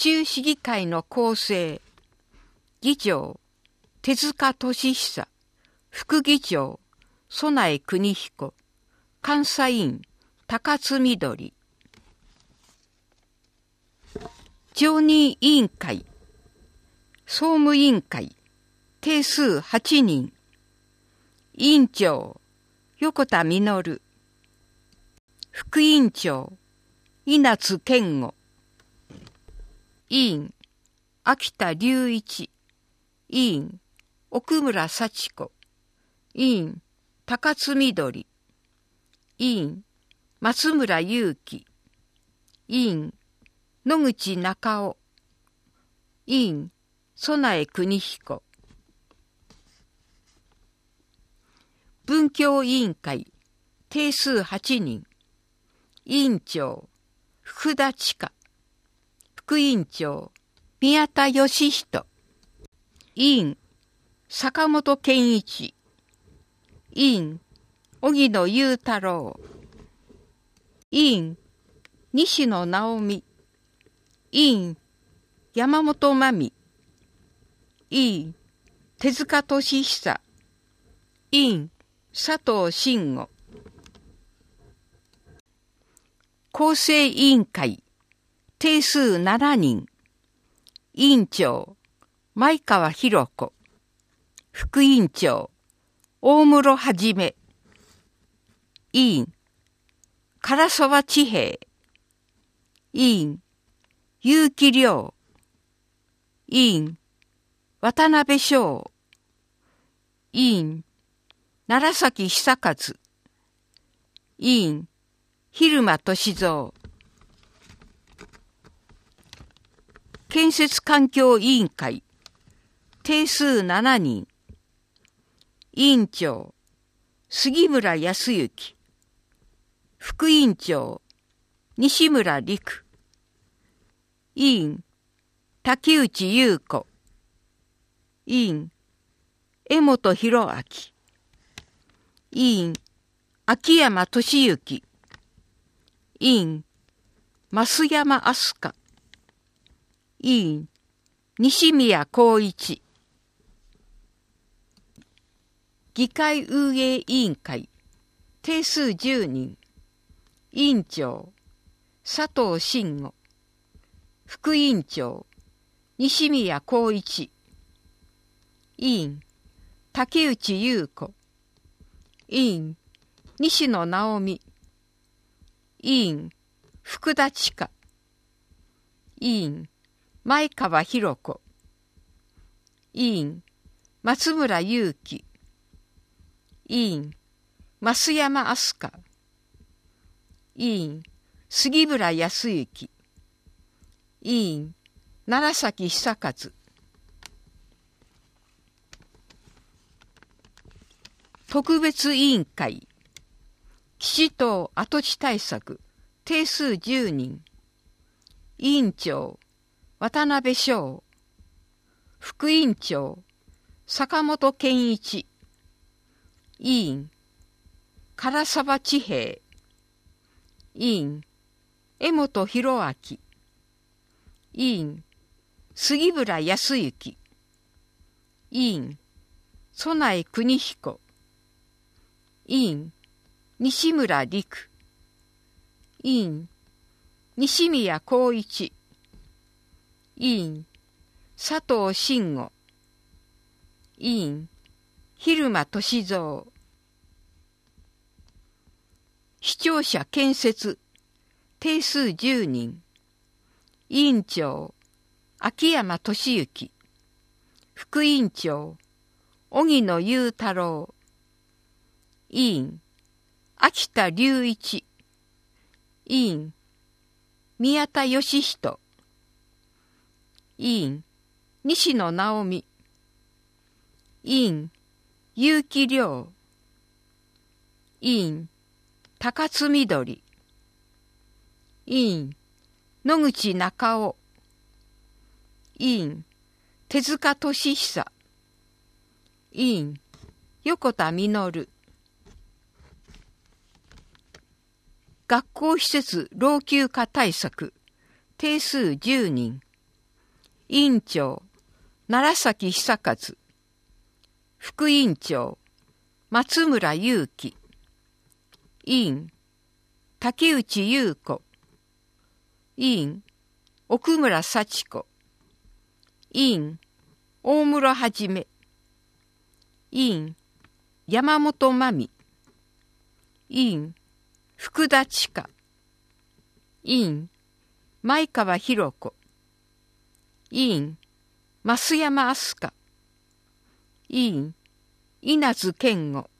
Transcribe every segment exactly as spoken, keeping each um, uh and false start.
中市議会の構成、議長、手塚俊久、副議長、曽内邦彦、監査院、高津みどり。常任委員会、総務委員会、定数はちにん。委員長、横田実。副委員長、稲津健吾。委員、秋田隆一。委員、奥村幸子。委員、高津みどり。委員、松村祐樹。委員、野口中夫。委員、曽内邦彦。文教委員会、定数はちにん。委員長、福田千佳。副委員長、宮田義人。委員、坂本健一。委員、荻野雄太郎。委員、西野直美。委員、山本真美。委員、手塚俊久。委員、佐藤慎吾。構成委員会、定数しちにん。委員長、前川博子。副委員長、大室はじめ。委員、唐沢千平。委員、結城亮。委員、渡辺翔。委員、楢崎久和。委員、蛭間俊三。建設環境委員会、定数しちにん。委員長、杉村康之。副委員長、西村陸。委員、竹内優子。委員、江本博明。委員、秋山俊之。委員、増山飛鳥。委員、西宮光一。議会運営委員会、定数じゅうにん。委員長、佐藤慎吾。副委員長、西宮光一。委員、竹内優子。委員、西野直美。委員、福田千佳。委員、前川博子。委員、松村祐樹。委員、増山飛鳥。委員、杉村康之。委員、楢崎久和。特別委員会、岸等跡地対策、定数じゅうにん。委員長、渡辺翔。副委員長、坂本健一。委員、唐沢千平。委員、江本博明。委員、杉村康之。委員、曽内邦彦。委員、西村陸。委員、西宮光一。委員、佐藤慎吾。委員、蛭間俊三。視聴者建設、定数じゅうにん。委員長、秋山俊之。副委員長、荻野雄太郎。委員、秋田隆一。委員、宮田義人。委員、西野直美。委員、結城亮。委員、高津みどり。委員、野口中夫。委員、手塚俊久。委員、横田実。学校施設老朽化対策、定数じゅうにん。 委員長、楢崎久和。副委員長、松村祐樹。委員、竹内優子。委員、奥村幸子。委員、大室はじめ。委員、山本真美。委員、福田千佳。委員、前川博子。委員、増山飛鳥。委員、稲津健吾。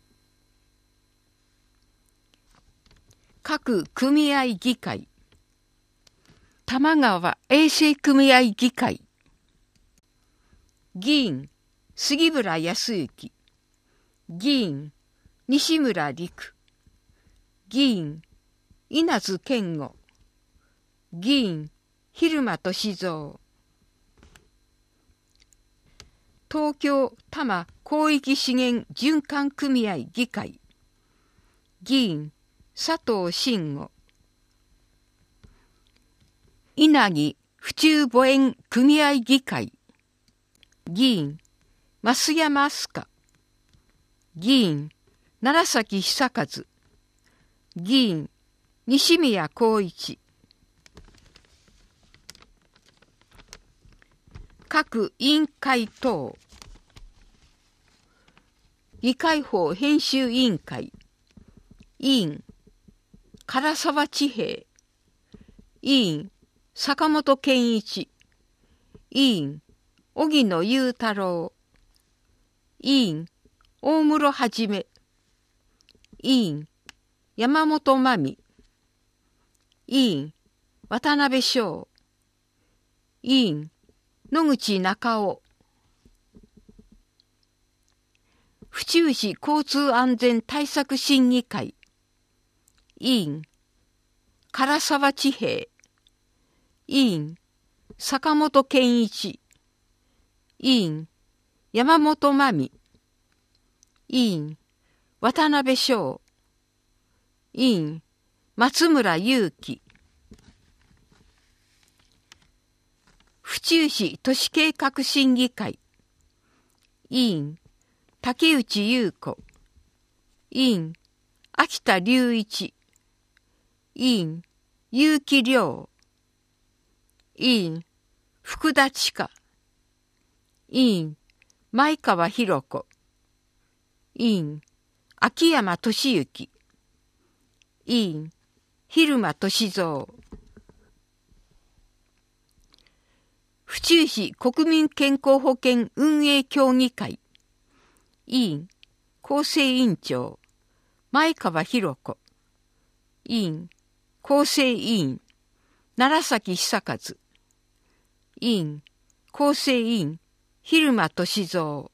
各組合議会。玉川衛生組合議会。議員、杉村康之。議員、西村陸。議員、稲津健吾。議員、蛭間俊三。東京多摩広域資源循環組合議会。議員、佐藤真吾。稲城府中母園組合議会。議員、増山飛鳥。議員、楢崎久和。議員、西宮光一。各委員会等。議会法編集委員会。委員、唐沢千平。委員、坂本健一。委員、荻野雄太郎。委員、大室はじめ。委員、山本真美。委員、渡辺翔。委員、野口中夫。府中市交通安全対策審議会。委員、唐沢千平。委員、坂本健一。委員、山本真美。委員、渡辺翔。委員、松村祐樹。府中市都市計画審議会。委員、竹内優子。委員、秋田隆一。委員、結城亮。委員、福田千佳。委員、前川博子。委員、秋山俊之。委員、蛭間俊三。府中市国民健康保険運営協議会。委員、構成委員長、前川博子。委員、構成委員、楢崎久和。委員、構成委員、蛭間俊三。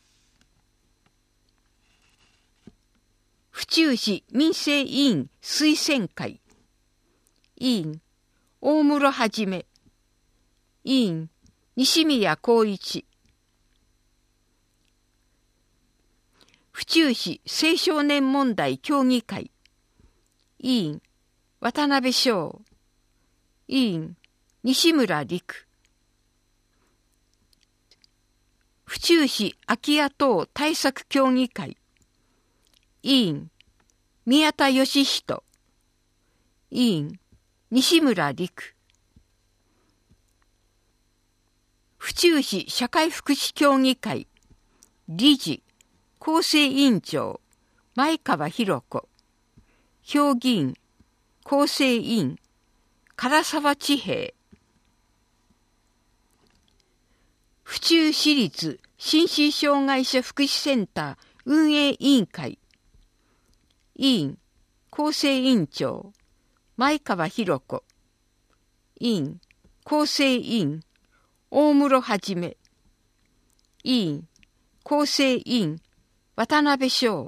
府中市民生委員推薦会。委員、大室はじめ。委員、西宮光一。府中市青少年問題協議会。委員、渡辺翔。委員、西村陸。府中市空き家等対策協議会。委員、宮田義人。委員、西村陸。府中市社会福祉協議会。理事、構成委員長、前川博子。評議員、構成委員、唐沢千平。府中市立心身障害者福祉センター運営委員会。委員、構成委員長、前川博子。委員、構成委員、大室はじめ。委員、構成委員、渡辺翔。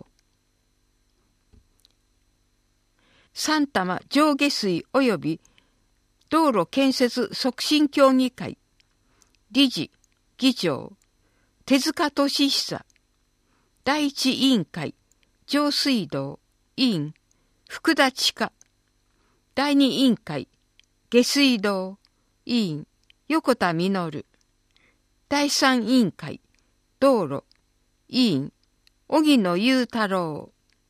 三多摩上下水及び道路建設促進協議会。理事、議長、手塚俊久。第一委員会、上水道。委員、福田千佳。第二委員会、下水道。委員、 横田実。第三委員会、道路、委員、荻野雄太郎。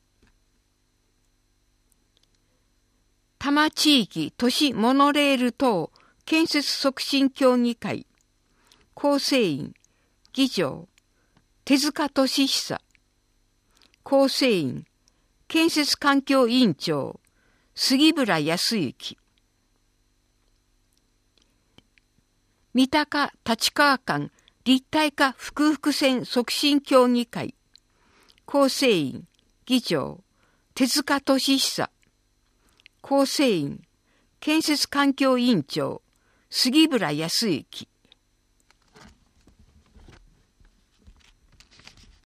多摩地域都市モノレール等建設促進協議会、構成員、議長、手塚俊久。構成員、建設環境委員長、杉村康之。三鷹立川間立体化複々線促進協議会、構成員、議長、手塚俊久。構成員、建設環境委員長、杉村康之。